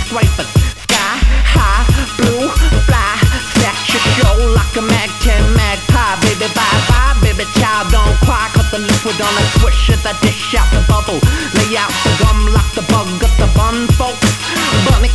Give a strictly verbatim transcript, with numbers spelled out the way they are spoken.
skyscrapers. Sky high, blue, fly, snatch your show like a mag ten magpie. Baby, bye bye, baby child, don't cry, cause the liquid on a swish it, the dish out the bubble. Lay out the gum, lock the bug up the bun, folks. Bunny